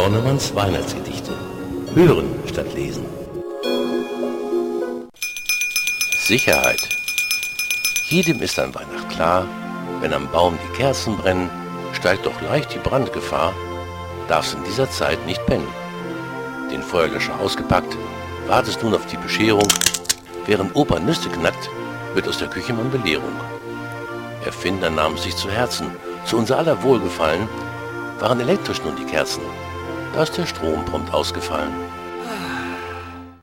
Dornemanns Weihnachtsgedichte. Hören statt lesen. Sicherheit. Jedem ist an Weihnacht klar, wenn am Baum die Kerzen brennen, steigt doch leicht die Brandgefahr, darfst in dieser Zeit nicht pennen. Den Feuerlöscher ausgepackt, wartest nun auf die Bescherung, während Opa Nüsse knackt, wird aus der Küche man Belehrung. Erfinder nahmen sich zu Herzen, zu unser aller Wohlgefallen, waren elektrisch nun die Kerzen, da ist der Strom prompt ausgefallen.